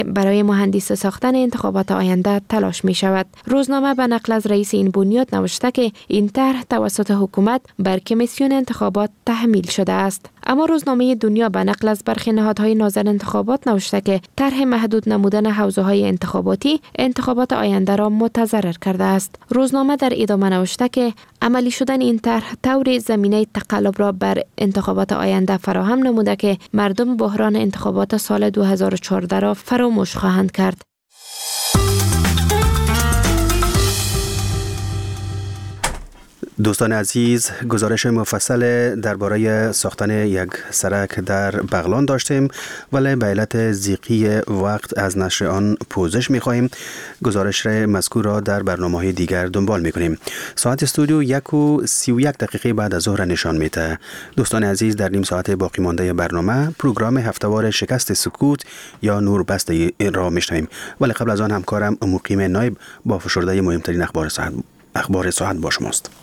برای مهندسی ساختن انتخابات آینده تلاش می شود. روزنامه به نقل از رئیس این بنیاد نوشته که این طرح توسط حکومت بر کمیسیون انتخابات تحمیل شده است. اما روزنامه دنیا به نقل از برخی نهادهای ناظر انتخابات نوشته که طرح محدود نمودن حوزه‌های انتخاباتی انتخابات آینده را متضرر کرده است. روزنامه در ادامه نوشته که عملی شدن این طرح طور زمینه تقلب را بر انتخابات آینده فراهم نموده که مردم بحران انتخابات سال 2014 را فراموش خواهند کرد. دوستان عزیز، گزارش مفصل درباره ساختن یک سرک در بغلان داشتیم، ولی به علت ضیقی وقت از نشر آن پوزش می‌خواهیم. گزارش مذکور را در برنامه‌های دیگر دنبال می‌کنیم. ساعت استودیو 1:31 بعد از ظهر نشان میده. دوستان عزیز، در نیم ساعت باقی مانده برنامه پروگرام هفته‌وار شکست سکوت یا نوربسته را می‌شنویم، ولی قبل از آن همکارم مقیم نایب با فشرده مهمترین اخبار ساعت با شماست.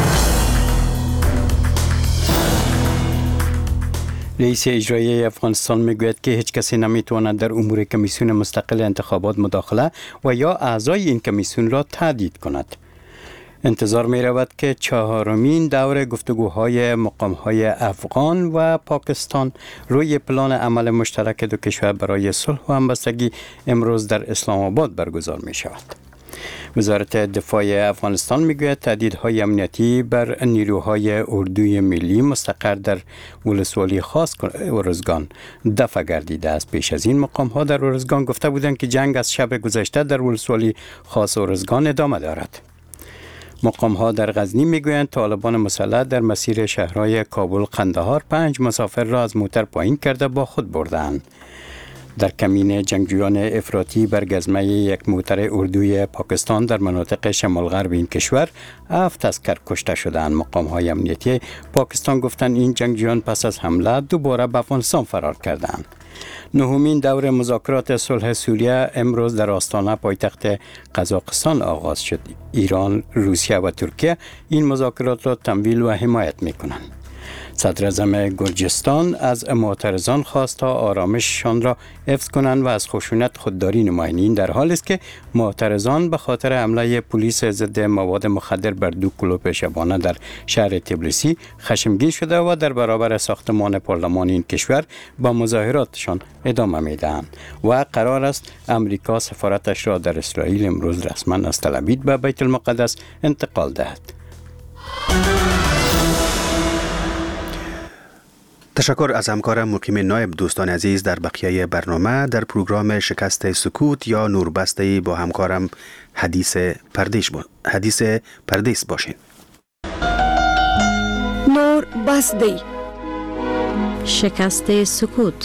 رئیس اجرایی افغانستان میگوید که هیچ کسی نمیتواند در امور کمیسیون مستقل انتخابات مداخله و یا اعضای این کمیسیون را تهدید کند. انتظار می رود که 4مین دور گفتگوهای مقامهای افغان و پاکستان روی پلان عمل مشترک دو کشور برای صلح و همبستگی امروز در اسلام آباد برگزار می شود. وزارت دفاع افغانستان میگوید تهدیدهای امنیتی بر نیروهای اردوی ملی مستقر در ولسوالی خاص ارزگان دفع گردیده است. پیش از این مقام‌ها در ارزگان گفته بودند که جنگ از شب گذشته در ولسوالی خاص ارزگان ادامه دارد. مقام‌ها در غزنی میگویند طالبان مسلح در مسیر شهرهای کابل قندهار 5 مسافر را از موتر پایین کرده با خود بردند. در کمین جنگجویان افراطی بر گزمه یک موتر اردوی پاکستان در مناطق شمال غرب این کشور 7 عسکر کشته شدند. مقام‌های امنیتی پاکستان گفتند این جنگجویان پس از حمله دوباره به افغانستان فرار کردند. 9مین دور مذاکرات صلح سوریه امروز در آستانه پایتخت قزاقستان آغاز شد. ایران، روسیه و ترکیه این مذاکرات را تمویل و حمایت می‌کنند. صدر اعظم گرجستان از معترضان خواست تا آرامششان را حفظ کنند و از خشونت خودداری نمایند. این در حالی است که معترضان به خاطر حمله پلیس ضد مواد مخدر بر 2 کلوپ شبانه در شهر تبلیسی خشمگین شده و در برابر ساختمان پارلمان این کشور با مظاهراتشان ادامه میدهند و قرار است امریکا سفارتش را در اسرائیل امروز رسما از تل ابیب به بیت المقدس انتقال دهد. تشکر از همکارم مقیم نایب. دوستان عزیز، در بقیه برنامه در پروگرام شکست سکوت یا نوربسته با همکارم حدیث پردیس باشین. نوربسته شکست سکوت.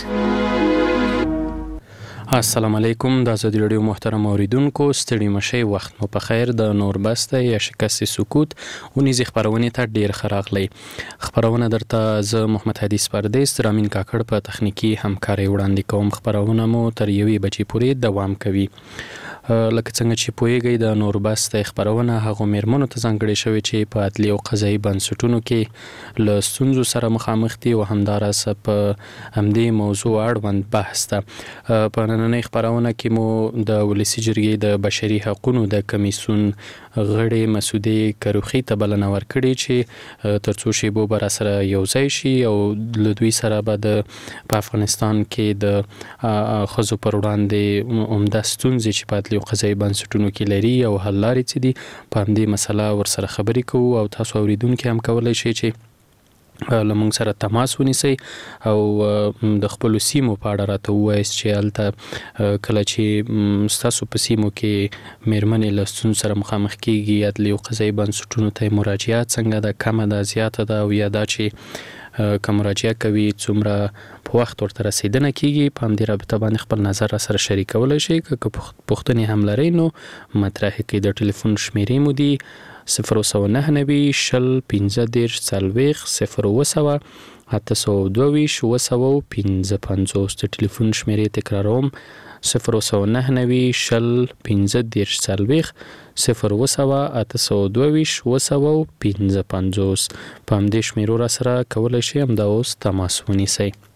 السلام علیکم. د آزادي رادیو محترم اوریدونکو، ستړي مشئ، وخت مو په خیر. د نوربسته یا شکست سکوت ونیزي خبرونه ته ډیر خراغلی. خبرونه درته زه محمد حدیث پردیس رامین کاکړ په تخنیکی همکاري وړاندې کوم. خبرونه مو تر 1 بجې پورې دوام کوي. لکه څنګه چې پوهیږئ د نوربسته خبرونه هغه میرمنو ته ځانګړې شوې چې په عدلي او قضایي بنسټونو کې له ستونزو سره مخامخ دي او همدارسه په همدې موضوع اړوند بحث ده. په نننۍ خبرونه کې مو د ولسي جرګې د بشري حقوقو د کمیسیون غړي مسعودي کروخي ته بلنه ورکړې چې ترڅو شیبو بر سره یوځای شي او له دوی سره به په افغانستان کې د خزو پر وړاندې عمده ستونزې چې په عدلي او قضایي بنسټونو کې لري او حل لارې څه دي په همدې مسله ورسره خبرې کوو او تاسو اوریدونکي هم کولی شئ چې لمونږ سره تماس ونیسئ او د خپلو سیمو په اړه راته ووایاست چې هلته کله چې ستاسو په سیمو کې میرمنې له ستونزو سره مخامخ کیږي عدلي او قضایي بنسټونو ته مراجعات څنګه ده، کمه ده، زیاته ده او یا دا چې که مراجعه کوي څومره په وخت ورته رسیدنه کیږي. په همدې رابطه باندې خپل نظر را سره شریکولی شئ. که پوښتنې هم لرئ نو مطرح کړئ. د ټلیفون شمیرې مو دي 099 شل 15 40 0 822 855. د ټلیفون شمیرې تکراروم 099 شل 15 40 0 822 855. په همدې شمیرو را سره کولی شئ همدا اوس تماس ونیسئ.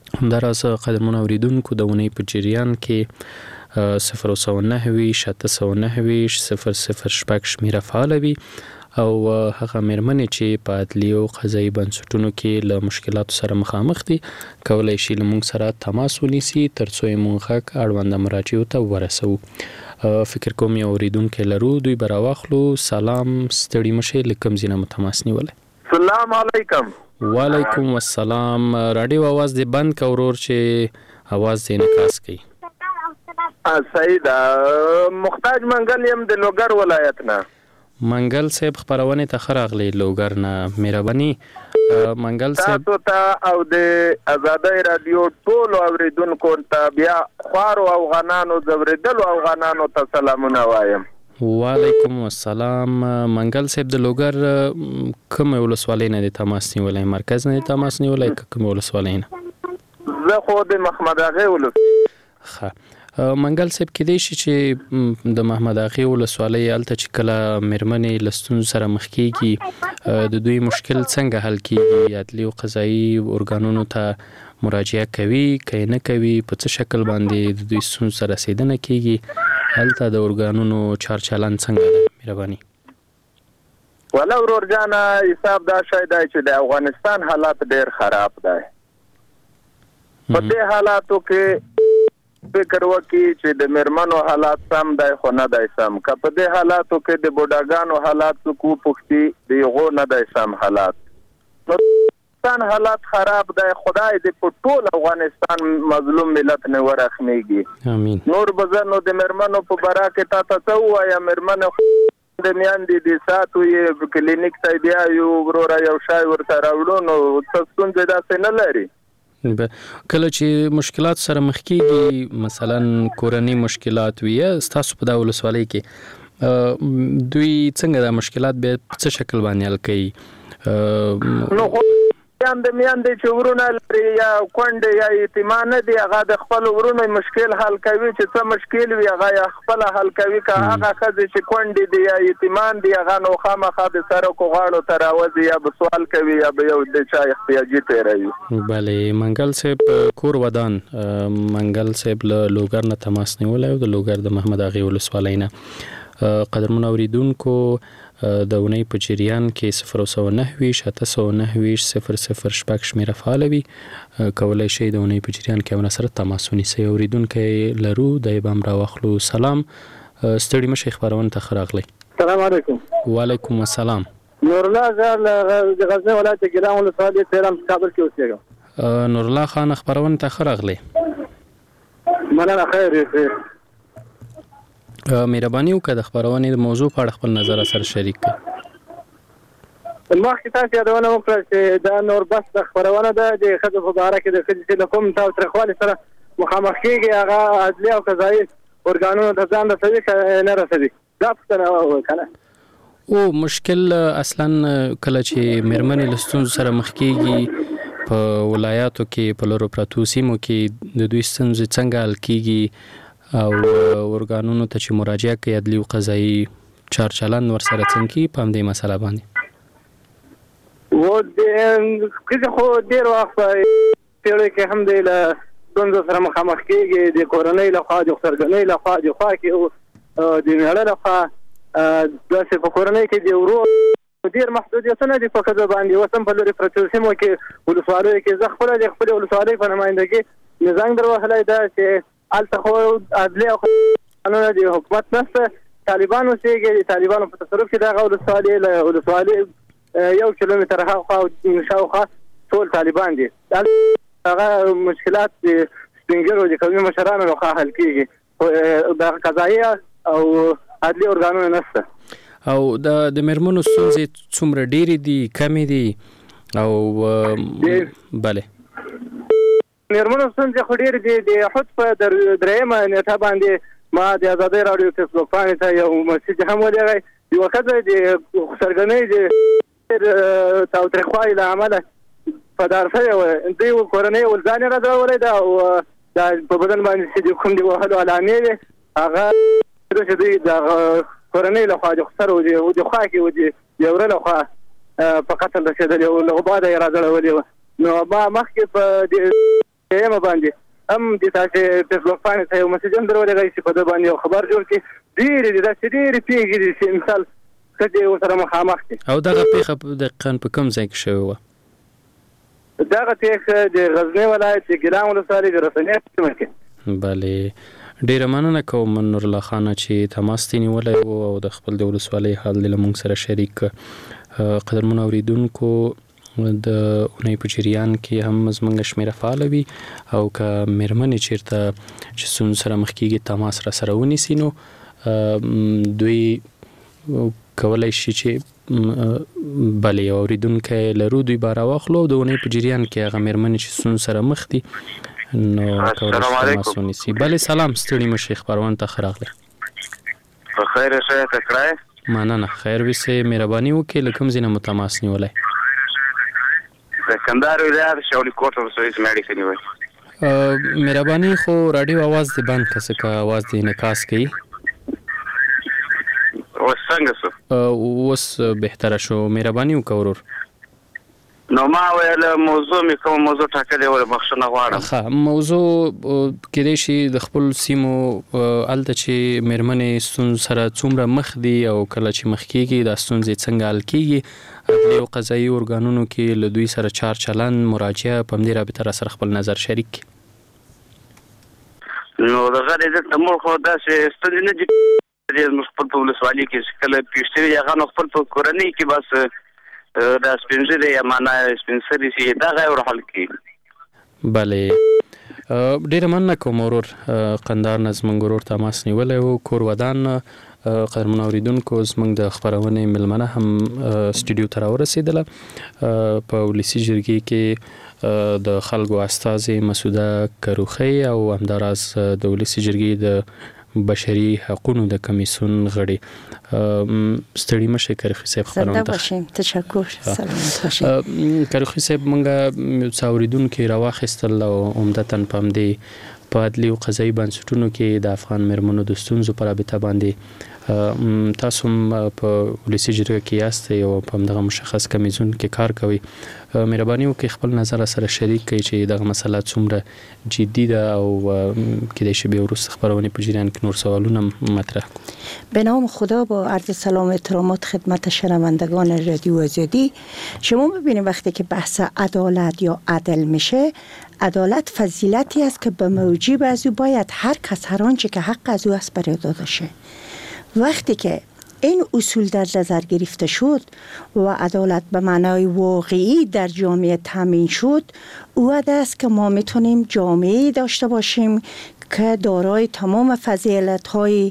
همداراز قدرمن اوریدونکو د اونۍ په جریان کې 009 609 00 شپږ شمیره فعال وي او هغه مېرمنې چې په عدلي او قضایي بنسټونو کې له مشکلاتو سره مخامخ دي کولای شي له موږ سره تماس ونیسي ترڅو یې موږ غږ اړونده مراجعو ته ورسوو. فکر کوم یو اوریدونکی لرو، دوی به راواخلو. سلام، ستړي مشئ، له کوم ځای نه مو تماس نیولی؟ سلام علیکم. وعلیکم السلام. رادیو आवाज دې بند کا ورور چې आवाज دې انعکاس کوي. سعید محتاج منګل یم د لوګر ولایت نه. منګل صاحب خبرونه ته خراغلی لوګر نه، مهرباني منګل صاحب تاسو ته او د آزادۍ رادیو ټول اوریدونکو ته بیا خوارو افغانانو زوریدلو افغانانو ته سلامونه وایم. وعلیکم السلام. منګل صاحب د لوګر کوم ولسوالۍ نه د تماس نیولای؟ مرکز نه د تماس نیولای کوم ولسوالۍ نه؟ زه خو د محمد اغه ولسوالۍ. منګل صاحب کې دی چې د محمد اغه ولسوالۍ الته چې کله مېرمنې لستون سره مخ کیږي د دوی مشکل څنګه حل کیږي؟ عدلي او قضایي ارګانونو ته مراجعه کوي که نه کوي؟ په څه شکل باندې د دوی ستونزو سره رسیدنه کیږي؟ هلته د ارګانونو چار چلند څنګه ده؟ مهرباني. ولا ورور جانا حساب دا شای دی چې د افغانستان حالات ډیر خراب دی. په دې حالاتو کې فکر وکړي چې د مېرمنو حالات سم دی خو نه دی سم. که په دې حالاتو کې د بوډاګانو حالات څوک وپوښتي د هغو نه دی سم حالات. نو حالات خراب دی. خدای دې په ټول افغانستان مظلوم ملت نه ورحمېږي. امين. نور بزنو د مېرمنو په برا کې تا ته وایا مېرمنو د میاندې د ساتو یې کلینیک ته بیا یو ورور یو شای ورته راوړو نو څه څنګه داسې نه لري. کله چې مشکلات سره مخ کیږي مثلا کورنۍ مشکلات وي تاسو په دا ولسوالۍ کې دوی څنګه دا مشکلات به څه شکل باندې حل کوي؟ نو میاندې چې ورونه لري یا کونډې یا یتیمانه دي هغه د خپل ورونو مشکل حل کوي چې څه مشکل وي هغه خپل حل کوي. که هغه ښځې چې کونډې دي یا یتیمان دي هغه نو خامخا د سړکو غاړو ته راوځي یا به سوال کوي یا به یو د چا احتیاجي تېروي. بله منګل صاحب کور ودان منګل صاحب له لوګر نه تماس نیولی او د لوګر د محمد اغه ولسوالۍ نه. قدرمن اوریدونکو د اونۍ په جریان کې 009 609 00 شپږ شمیره فعال وي. کولای شئ د اونۍ په جریان کې ونه سره تماس ونیسئ. اوریدونکی لرو د بام راوخلو. سلام، ستړي مشئ، خبرونه ته خراغلی. السلام علیکم. وعلیکم السلام. نور الله زال د غزنی ولایت ګیلان ولسوالۍ تهران کابل کې اوسېږم. نور الله خان خبرونه ته خراغلی. مننه. خیر. مهرباني وکړه د خبرونې د موضوع په اړه خپل نظر سره شریک کړئ. مخکې تاسو یادونه وکړه چې دا نور بس د خبرونه ده د ښځو په باره کې د ښځې چې له کوم تاوتریخوالي سره مخامخ کېږي هغه عدلي او قضایي ارګانونو ته ځان رسوي که نه رسوي. دا پوښتنه که نه او مشکل اصلا کله چې مېرمنې له ستونزو سره مخ کېږي په ولایاتو کې په لرو پرتو سیمو کې د دوی ستونزې څنګه حل کېږي او ارګانونو ته چې مراجعه کوي عدلي او قضایي چار چلند ورسره څنګه کوي په همدې مسله باندې؟ و د خو ډېر وخت په پیړۍ کې هم دی له ستونزو سره مخامخ کېږي د کورنۍ لخوا د خسرګنۍ لخوا د خوا کې د مېړه لخوا داسې په کورنۍ کې د ورور ډېر محدودیتونه دي په ښځو باندې. اوس هم په لرې پرتو سیمو کې ولسوالیو کې زه خپله د خپلې ولسوالۍ په نمایندګي زنګ در وهلی ده چې هلته خو عدلي او قانونه د حکومت نشته. طالبان اوسېږي. د طالبانو په تصرف کې دغه ولسوالۍ له ولسوالۍ 1 کیلومتر هاخوا او شاوخوا ټول طالبان دي. هغه مشکلات د سپین ږیرو د قومي مشرانو لخوا حل کېږي. د قضایي او عدلي ارګانونه نشته. او د مېرمنو ستونزې څومره ډېرې دي کمې دي؟ او بله مېرمنو ستونزې خو ډېرې دي. د حد په 3مه نېټه باندې ما د آزادۍ راډیو فیسبوک پاڼې ته یو مسیج هم ولېږی. یوه ښځه د خسرګنۍ د تاوتریخوالي له امله په دار شوې وه. دوی کورنۍ ولځان یې راځولی ده او دا په بدن باندې چې د کوم د وهلو علامې وې هغه چې دوی د کورنۍ لخوا د خسر او د خوا کې و د وره لخوا په قتل رسېدلې او له بعده یې راځړولې وه. نو ما مخکې په ما باندې هم د تاسو فیسبوک باندې ته یو مسیج هم درولې چې په دې باندې خبر جوړ کې ډېر پیږي چې مثال کله سره مخامخ دي. او دغه پیښه دقیقاً په کوم ځای کې شوې وه؟ دغه پیښه د غزنی ولایت د ګیلان ولسوالۍ د رسنیات سیمه کې. بله ډیره مننه کوم نور الله خان چې تماس نیولی و او د خپل د ولسوالۍ حال دې له موږ سره شریک. قدرمنو اوریدونکو د اونۍ په جریان کې هم زموږ شمیره فعاله وي او که مېرمنې چیرته چې ستونزو سره مخ کېږي تماس را سره ونیسي نو دوی کولی شي چې بله یو اوریدونکی لرو دوی به راواخلو او د اونۍ په جریان کې هغه مېرمنې چې ستونزو سره مخ دي نو کولی شي تماس ونیسي. بله سلام ستړي مه شئ خپرونې ته ښه راغلی. په خیر ښه تکړه مننه خیر ویسې مهرباني وکړئ له کوم ځای نه مو تماس نیولی؟ د کندهار ولایت شاولي کوټ ولسوالۍ څخه اړیکه نیولې. مهرباني خو راډیو اواز دې بند کړه ځکه اواز دې انعکاس کوي. اوس څنګه شو؟ اوس بهتره شو. مهرباني وکړه ورور. نو ما ویل موضوع مې کوم موضوع ټاکلې وله بخښنه غواړم. ښه موضوع کېدای شي د خپل سیمو هلته چې مېرمنې ستونزو سره څومره مخ دي او کله چې مخ کېږي دا ستونزې څنګه حل کېږي عدلي او قضایي ارګانونو کې له دوی سره چار چلند مراجعه په همدې رابطه را سره خپل نظر شریک کړي. نو دغه دې ته مور خو داسې ستونزې نه دي زموږ خپل په ولسوالۍ کې چې کله پیښ شوي هغه نو خپل په کورنۍ کې بس دا سپینځلې یا معنا سپینسري چې دغه ور حل کړي. بله ډېره مننه کوم ورور قندهار نه زموږ ورور تماس نیولی و کور ودان. قدرمنو اوریدونکو زموږ د خپرونې مېلمنه هم سټوډیو ته راورسېدله. په ولسي جرګې کې د خلکو استازې مسعوده کروخی او همداراز د ولسي جرګې د بشري حقوقو د کمیسیون غړي. ستړي مشه کروخی صاحب خبرونه ته تشکر سلامت باشئ. کروخی صاحب موږ څاوریدونکو راواخیستل او عمدتاً په همدې په عدلي او قضایي بنسټونو کې د افغان مېرمنو د ستونزو په رابطه باندې تاسو هم په ولسي جرګه کې یاستئ او په همدغه مشخص کمیسیون کې کار کوئ. مهرباني وکړئ خپل نظر سره شریک کړئ چې دغه مسله څومره جدي ده او کېدای شي بیا وروسته خپرونې په جریان کې نور سوالونه مطرح کړو. به نام خدا با عرض سلام و احترامات خدمت شنوندگان رادیو آزادی. شما ببینید وقتی که بحث عدالت یا عدل میشه عدالت فضیلتی است که به موجب از او باید هر کس هر آنچه که حق از او است برای داده شه. وقتی که این اصول در نظر گرفته شد و عدالت به معنای واقعی در جامعه تامین شد او است که ما میتونیم جامعه داشته باشیم که دارای تمام فضیلت‌های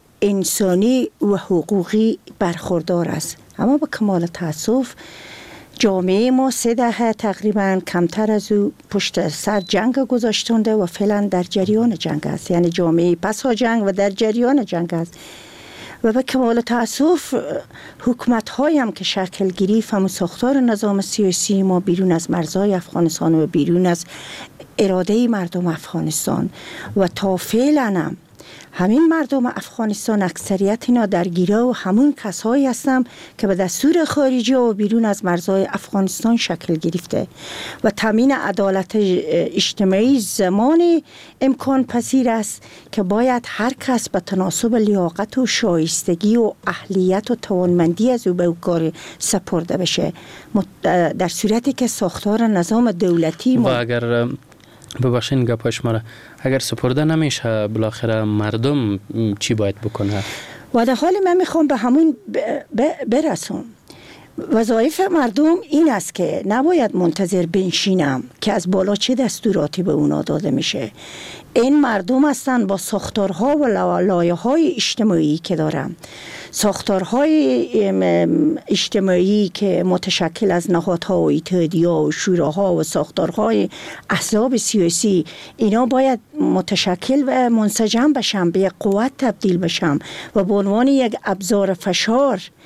انسانی و حقوقی برخوردار است. اما به کمال تأسف جامعه ما 3 دهه تقریبا کمتر از او پشت سر جنگ گذاشتنده و فعلا در جریان جنگ است. یعنی جامعه پس از جنگ و در جریان جنگ است و به کمال تأسف حکومت هایی هم که شکل گرفت هم ساختار نظام سیاسی ما بیرون از مرزهای افغانستان و بیرون از اراده مردم افغانستان و تا فعلا هم همین مردم افغانستان اکثریت اینا در گیرا و همون کسایی هستن که به دستور خارجی و بیرون از مرزهای افغانستان شکل گرفته و تامین عدالت اجتماعی زمان امکان پذیر است که باید هر کس به تناسب لیاقت و شایستگی و اهلیت و توانمندی از او به او کار سپرده بشه در صورتی که ساختار نظام دولتی و اگر ببخشین گپاش مرا اگر سپرده نمیشه بالاخره مردم چی باید بکنه؟ و در حال من میخوام به همون برسم. وظایف مردم این است که نباید منتظر بنشینم که از بالا چه دستوراتی به اونا داده میشه. این مردم هستن با ساختارها و لایه‌های اجتماعی که دارن. ساختارهای اجتماعی که متشکل از نهادها و اتحادیه‌ها و شوراها و ساختارهای احزاب سیاسی اینا باید متشکل و منسجم بشن به یک قوت تبدیل بشن و به عنوان یک ابزار فشار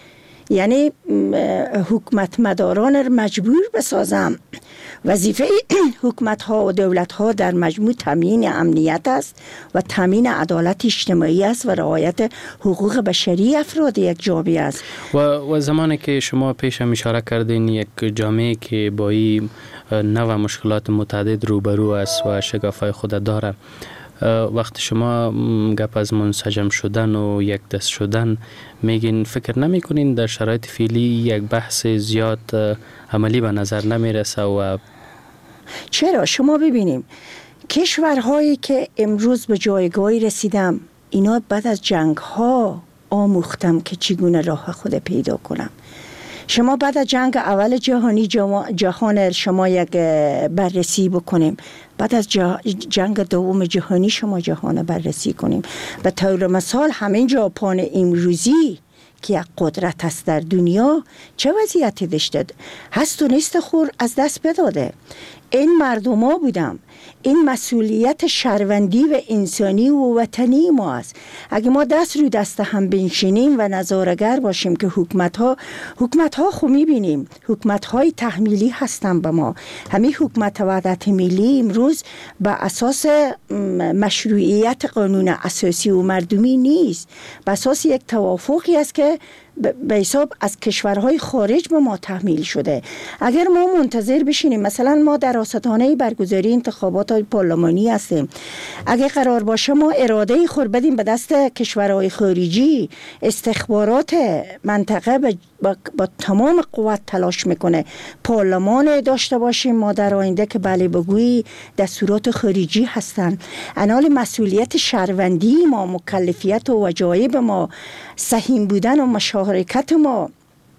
یعنی حکومت مداران را مجبور بسازم. وظیفه حکومت ها و دولت ها در مجموع تامین امنیت است و تامین عدالت اجتماعی است و رعایت حقوق بشری افراد یک جامعه است. و زمانی که شما پیش هم اشاره کردین یک جامعه که با این نوع مشکلات متعدد روبرو است و شگافای خود داره، وقتی شما گپ از منسجم شدن و یک دست شدن میگین، فکر نمی کنین در شرایط فعلی یک بحث زیاد عملی به نظر نمی رسه؟ و چرا؟ شما ببینیم کشورهایی که امروز به جایگاهی رسیدم، اینا بعد از جنگ ها آموختم که چگونه راه خود پیدا کنم. شما بعد از جنگ اول جهانی جهان شما یک بررسی بکنیم، بعد از جنگ دوم جهانی شما جهان بررسی کنیم. به طور مثال همین ژاپن امروزی که یک قدرت است در دنیا چه وضعیتی داشته؟ هست و نیست خور از دست بداده. این مردم ها بودم. این مسئولیت شهروندی و انسانی و وطنی ما است. اگه ما دست رو دست هم بنشینیم و نظاره‌گر باشیم که حکومت ها خو میبینیم حکومت های تحمیلی هستن به ما. همین حکومت وحدت ملی امروز به اساس مشروعیت قانون اساسی و مردمی نیست، به اساس یک توافقی است که به حساب از کشورهای خارج به ما تحمیل شده. اگر ما منتظر بشینیم، مثلا ما در آستانه برگزاری انتخابات پارلمانی هستیم، اگر قرار باشه ما اراده خود بدیم به دست کشورهای خارجی، استخبارات منطقه با تمام قوت تلاش میکنه پارلمان داشته باشیم ما در آینده که بله بگویی دستورات خارجی هستن. انال مسئولیت شهروندی ما، مکلفیت و وجایب ما، سهیم بودن و مشارکت ما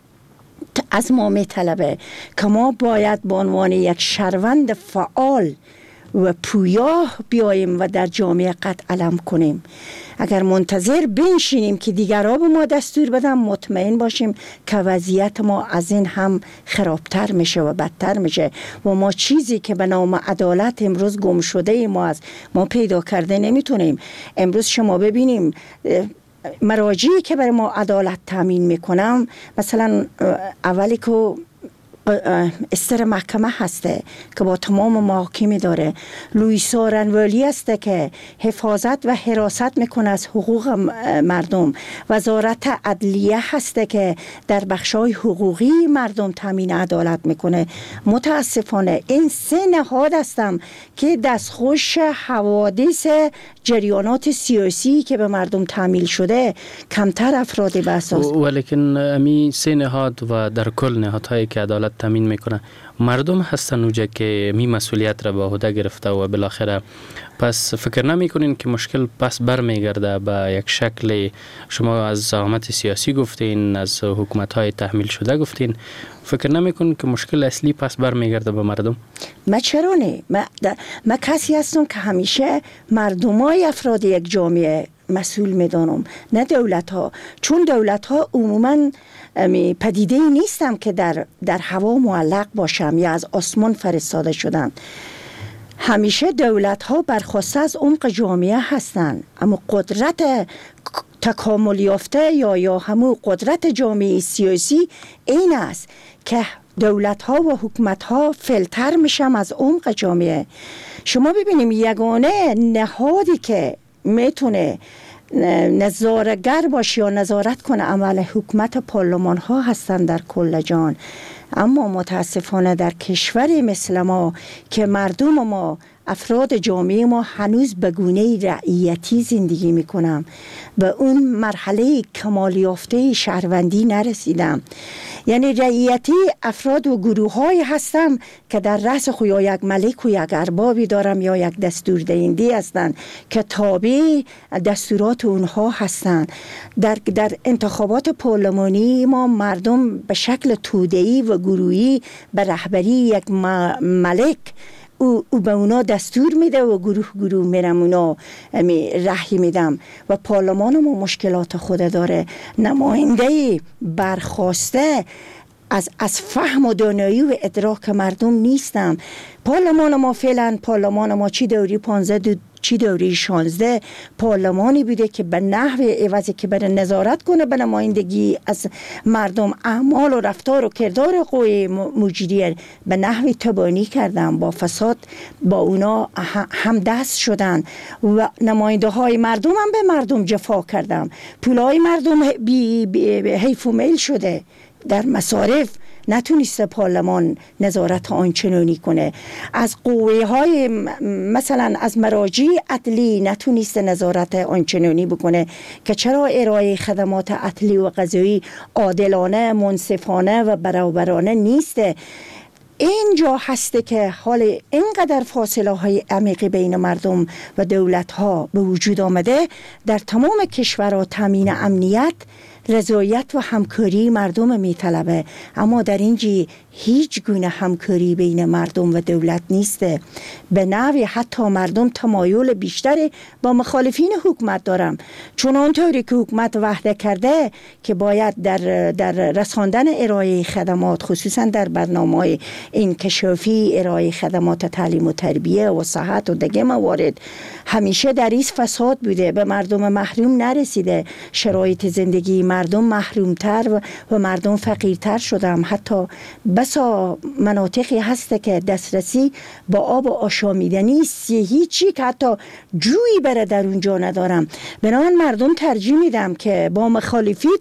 از ما میطلبه که ما باید به عنوان یک شهروند فعال و پویا بیاییم و در جامعه قد علم کنیم. اگر منتظر بنشینیم که دیگرها به ما دستور بدن، مطمئن باشیم که وضعیت ما از این هم خرابتر میشه و بدتر میشه و ما چیزی که به نام عدالت امروز گم شده ما پیدا کرده نمیتونیم. امروز شما ببینیم مراجعی که برای ما عدالت تامین میکنم، مثلا اولی که استر محکمه هسته که با تمام محاکمی داره، لوئیسا رنوالی هسته که حفاظت و حراست میکنه از حقوق مردم، وزارت عدلیه هسته که در بخشای حقوقی مردم تامین عدالت میکنه. متاسفانه این سه نهاد هستم که دستخوش حوادث جریانات سیاسی که به مردم تحمیل شده کمتر افراد به اساس. ولیکن امی سه نهاد و در کل نهادهایی که عدالت تامین میکنه مردم هستن اوجه که می مسئولیت را به عهده گرفته و بالاخره پس فکر نمی کنین که مشکل پس برمیگرده به یک شکل؟ شما از زعامت سیاسی گفتین، از حکومت های تحمیل شده گفتین، فکر نمی کنین که مشکل اصلی پس برمیگرده به مردم؟ ما چرا نه؟ ما کسی هستم که همیشه مردمای افراد یک جامعه مسئول میدانم، نه دولت ها. چون دولت ها عموما پدیده نیستم که در هوا معلق باشم یا از آسمان فرستاده شدن. همیشه دولت ها برخواسته از عمق جامعه هستند، اما قدرت تکامل یافته یا همون قدرت جامعه سیاسی این است که دولت ها و حکومت ها فلتر میشن از عمق جامعه. شما ببینیم یگانه نهادی که میتونه نظاره‌گر باشه یا نظارت کنه عمل حکومت پارلمان ها هستن در کل جهان. اما متاسفانه در کشوری مثل ما که مردم ما، افراد جامعه ما هنوز به گونه رعیتی زندگی میکنم، به اون مرحله کمال یافته شهروندی نرسیدم. یعنی رعیتی افراد و گروه های هستم که در رأس خو یا یک ملک و یک اربابی دارم یا یک دستور دهنده هستند که تابع دستورات اونها هستند. در انتخابات پارلمانی ما مردم به شکل توده‌ای و گروهی به رهبری یک ملک او به اونا دستور میده و گروه میرم اونا رهی میدم و پارلمان ما مشکلات خود داره. نماینده برخواسته از فهم و دانایی و ادراک مردم نیستم. پارلمان ما فعلا چی دوری چی دوره 16 پارلمانی بوده که به نحو عوضی که بره نظارت کنه به نمایندگی از مردم اعمال و رفتار و کردار قوی مجریه به نحو تبانی کردن، با فساد با اونا هم دست شدن و نماینده های مردم هم به مردم جفا کردن. پولای مردم حیف و میل شده. در مصارف نتونسته پارلمان نظارت آنچنانی کنه. از قوه های مثلا از مراجع عدلی نتونسته نظارت آنچنانی بکنه که چرا ارائه خدمات عدلی و قضایی عادلانه، منصفانه و برابرانه نیسته. اینجا هسته که حال اینقدر فاصله های عمیقی بین مردم و دولت ها به وجود آمده. در تمام کشورها تامین امنیت، رضایت و همکاری مردم میطلبه، اما در اینجی هیچ گونه همکاری بین مردم و دولت نیسته. به نحوی حتی مردم تمایل بیشتری با مخالفین حکومت دارم، چون آنطوری که حکومت وعده کرده که باید در رساندن ارائه خدمات، خصوصا در برنامه انکشافی ارائه خدمات تعلیم و تربیه و صحت و دیگه موارد، همیشه در این فساد بوده، به مردم محروم نرسیده. شرایط زندگی مردم محرومتر و مردم فقیرتر شدن. حتی بسا مناطقی هسته که دسترسی با آب آشامیدنی هیچی که حتی جویی بره در اونجا ندارم. بنابراین مردم ترجیح میدم که با مخالفیت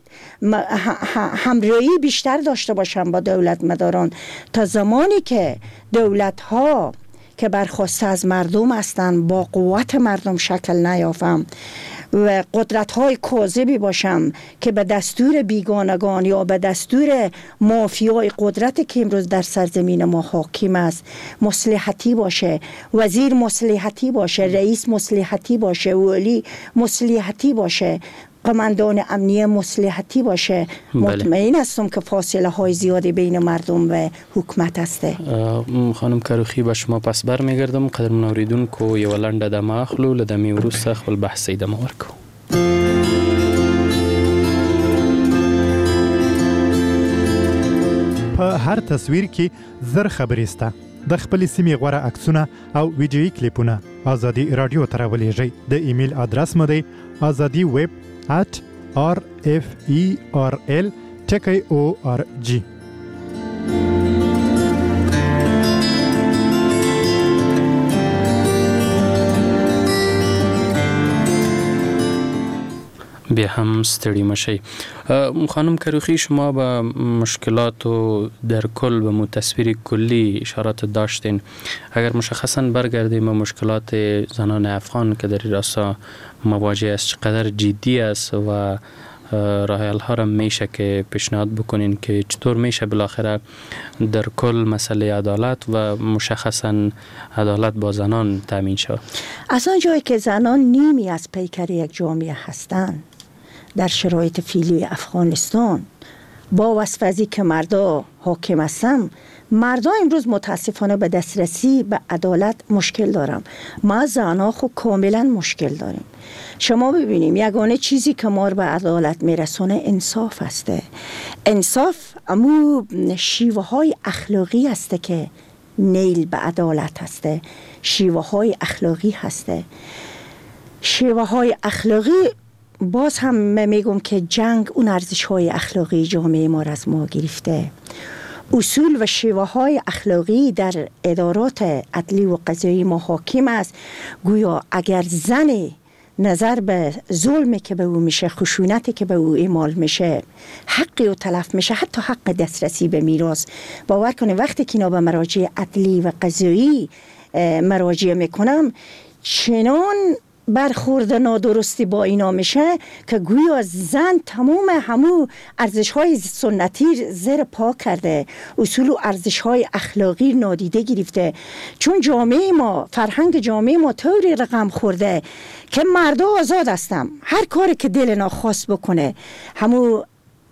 همراهی بیشتر داشته باشم با دولت مداران، تا زمانی که دولت ها که برخواسته از مردم هستند با قوت مردم شکل نیافم و قدرت های کاذبی باشم که به دستور بیگانگان یا به دستور مافیای قدرت که امروز در سرزمین ما حاکم است مصلحتی باشه، وزیر مصلحتی باشه، رئیس مصلحتی باشه، ولی مصلحتی باشه، قماندان امنیه مصلحتی باشه، مطمئن هستم که فاصله های زیادی بین مردم و حکومت هسته. خانم کروخی به شما پس بر میگردم. قدرمن اوریدونکو یو لنډه دمه اخلو، له دمې وروسته خپل بحث ادامه ورکوو. په هر تصویر کې زر خبرې سته. د خپل سیمې غوره عکسونه او ویډیویي کلیپونه ازادي رادیو ته راولېږئ. د ایمیل ادرس مو دی azadiweb@referl.org. بیا هم ستړي مشي. خانم کروخی، شما به مشکلات و در کل به تصویر کلی اشارات داشتین. اگر مشخصا برگردیم به مشکلات زنان افغان که در راستا مواجه است چقدر جدی است و راه حل ها را میشه که پیشنهاد بکنین که چطور میشه بالاخره در کل مسئله عدالت و مشخصا عدالت با زنان تامین شود؟ اصلا جایی که زنان نیمی از پیکر یک جامعه هستند در شرایط فعلی افغانستان، با وصفی که مردا حاکم هستن، مردا امروز متاسفانه به دسترسی به عدالت مشکل دارم. ما زنها خود کاملا مشکل داریم. شما ببینیم یگانه چیزی که ما به عدالت میرسونه انصاف هسته. انصاف امو شیوه های اخلاقی هسته که نیل به عدالت هسته. شیوه های اخلاقی هسته. شیوه های اخلاقی باز هم میگم که جنگ اون ارزش های اخلاقی جامعه ما را از ما گرفته. اصول و شیوه های اخلاقی در ادارات عدلی و قضایی ما حاکم است. گویا اگر زن نظر به ظلمی که به او میشه، خشونتی که به او اعمال میشه، حقی او تلف میشه، حتی حق دسترسی به میراث. باور کنید وقتی که اینا به مراجع عدلی و قضایی مراجعه میکنم، چنان برخورد نادرستی با اینا میشه که گویا زن تمام همو ارزش‌های سنتی زیر پا کرده، اصول و ارزش‌های اخلاقی نادیده گرفته. چون جامعه ما، فرهنگ جامعه ما طوری رقم خورده که مردا آزاد هستن، هر کاری که دل ناخواست بکنه. همو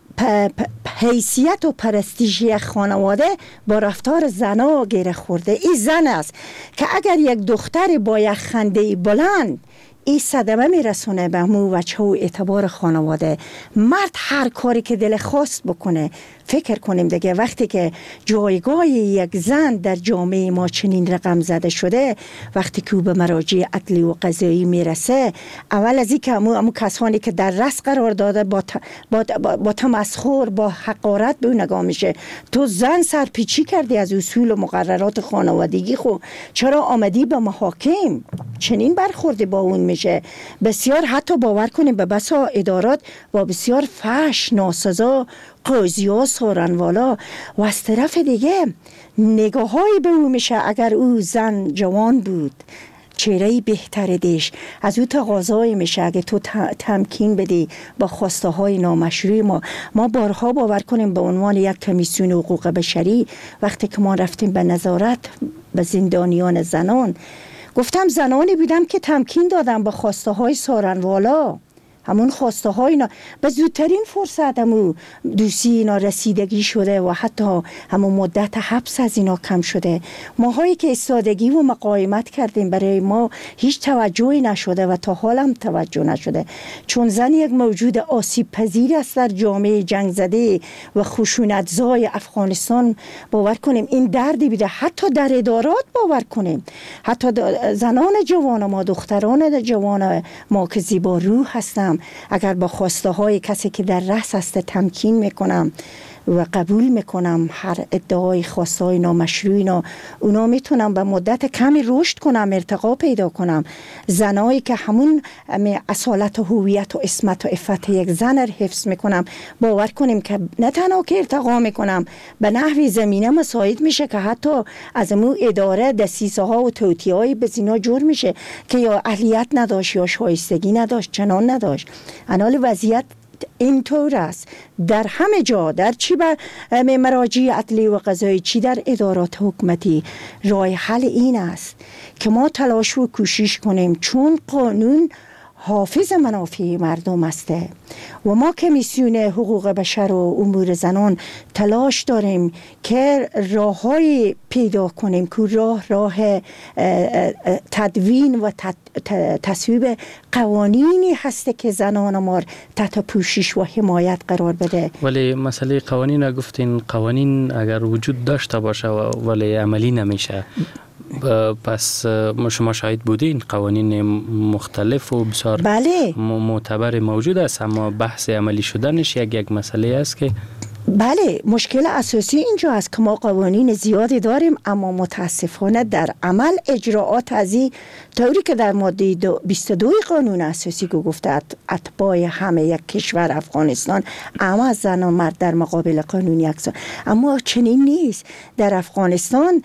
حیثیت و پرستیژ خانواده با رفتار زنا گره خورده. این زن است که اگر یک دختر با یک خنده بلند این صدمه میرسونه به مو وجه و اعتبار خانواده. مرد هر کاری که دل خواست بکنه. فکر کنیم دیگه وقتی که جایگاه یک زن در جامعه ما چنین رقم زده شده، وقتی که او به مراجع عدلی و قضایی میرسه، اول از این که امو کسانی که در رأس قرار داده با تمسخر، با حقارت به اون نگاه میشه. تو زن سرپیچی کردی از اصول و مقررات خانوادگی، خب چرا آمدی به محاکم؟ چنین برخورده با اون میشه. بسیار حتی باور کنیم به بسا ادارات با بسیار فحش، ناسزا، قاضی‌ها، سارنوالا و از طرف دیگه نگاه‌هایی به او میشه. اگر او زن جوان بود، چهره‌ای بهتر دیش، از او تقاضایی میشه اگه تو تمکین بدی با خواسته های نامشروع ما بارها باور کنیم به عنوان یک کمیسیون حقوق بشری وقتی که ما رفتیم به نظارت به زندانیان زنان، گفتم زنانی بودم که تمکین دادم به خواسته های سارنوالا، همون خواسته های اینا به زودترین فرصت همون دوستی اینا رسیدگی شده و حتی همون مدت حبس از اینا کم شده. ماهایی که ایستادگی و مقاومت کردیم برای ما هیچ توجهی نشده و تا حال هم توجه نشده، چون زن یک موجود آسیب پذیر است در جامعه جنگ زده و خشونت‌زای افغانستان. باور کنیم این دردی بیده حتی در ادارات، باور کنیم حتی زنان جوان ما، دختران جوان ما که زیبا روح هستم، اگر با خواسته های کسی که در رأس است تمکین میکنم و قبول میکنم هر ادعای خواسته های نامشروع اونا میتونم به مدت کمی رشد کنم، ارتقا پیدا کنم. زنایی که همون اصالت و هویت و عصمت و عفت یک زن رو حفظ میکنم، باور کنیم که نه تنها که ارتقا میکنم، به نحوی زمینه مساعد میشه که حتی از مو اداره دسیسه ها و توطئه های به زینا جور میشه که یا اهلیت نداشت یا شایستگی نداشت، چنان نداشت. انال وضعیت اینطور است در همه جا، در چی بر مراجع عدلی و قضایی، چی در ادارات حکومتی. راه حل این است که ما تلاش و کوشش کنیم، چون قانون حافظ منافع مردم است و ما کمیسیون حقوق بشر و امور زنان تلاش داریم که راه‌های پیدا کنیم که راه تدوین و تصویب قوانینی هست که زنان ما تحت پوشش و حمایت قرار بده. ولی مسئله قوانین گفتین، قوانین اگر وجود داشته باشه ولی عملی نمیشه، پس شما شاهد بودین قوانین مختلف و بسیار معتبر موجود است، اما بحث عملی شدنش یک مسئله است که بله، مشکل اساسی اینجا است که ما قوانین زیادی داریم اما متاسفانه در عمل اجراعات از این طوری که در ماده 22 قانون اساسی گفته اتباع همه یک کشور افغانستان اما زن و مرد در مقابل قانون یکسان، اما چنین نیست. در افغانستان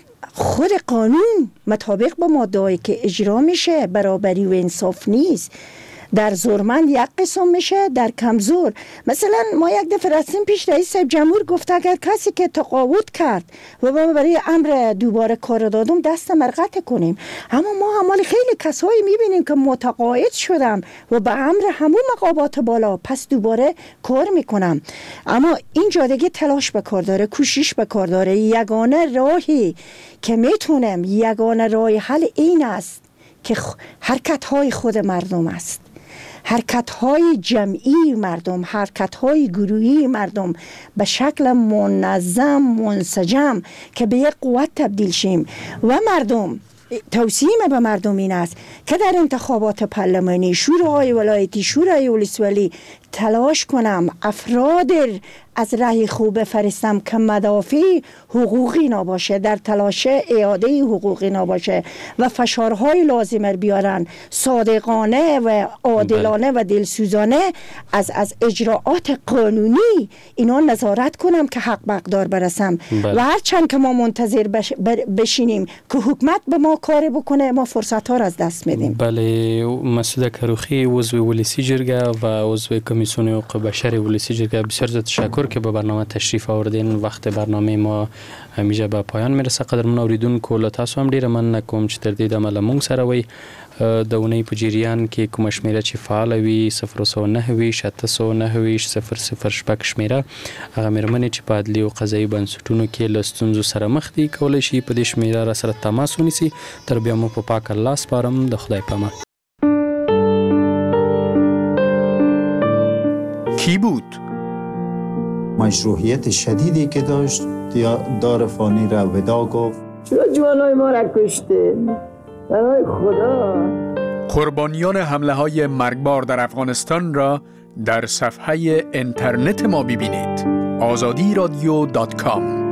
خود قانون مطابق با ماده‌ای که اجرا میشه برابری و انصاف نیست. در زورمند یک قسم میشه، در کمزور. مثلا ما یک دفعه رفتیم پیش رئیس جمهور، گفت اگر کسی که تقاعد کرد و برای امر دوباره کار دادم دست مرقت کنیم. اما ما همال خیلی کسایی میبینیم که متقاعد شدم و به امر همون مقامات بالا پس دوباره کار میکنم. اما این جادگی تلاش بکار داره، کوشش بکار داره. یگانه راهی که میتونم، یگانه راه حل این است که حرکت‌های خود مردم است، حرکت‌های جمعی مردم، حرکت‌های گروهی مردم به شکل منظم منسجم که به یک قوت تبدیل شیم. و مردم، توصیه به مردم این است که در انتخابات پارلمانی، شورای ولایتی، شورای ولسوالی تلاش کنم افراد از راه خوب بفرستم که مدافع حقوقی نباشه، در تلاش اعاده حقوقی نباشه و فشارهای لازم بیارن، صادقانه و عادلانه و دلسوزانه از اجراعات قانونی اینا نظارت کنم که حق به اقدار برسم. و هرچند که ما منتظر بشینیم که حکومت به ما کار بکنه، ما فرصت ها را از دست میدیم. بله، مسعود کروخی، عضو ولسی جرگه و عضو کمیسیون حقوق بشر ولسی جرگه، بسیار زیاد تشکر که به برنامه تشریف آوردین. وقت برنامه ما همیشه به پایان میرسه. قدرمن اوریدونکو، له تاسو هم ډیره مننه کوم چې تر دې دمه له موږ سره وئ. د اونۍ په جریان کې کومه شمیره چې فعاله وي 009 609 006 شمیره، هغه مېرمنې چې په عدلي او قضایي بنسټونو کې له ستونزو سره مخ دي کولی شي په دې شمیره را سره تماس ونیسي. تر بیا مو په پاک الله سپارم. د خدای په امان. کی بود؟ مشروعیت شدیدی که داشت دار فانی را ودا گفت. چرا جوانای ما را کشته؟ برای خدا. قربانیان حمله های مرگبار در افغانستان را در صفحه اینترنت ما ببینید. azadi radio.com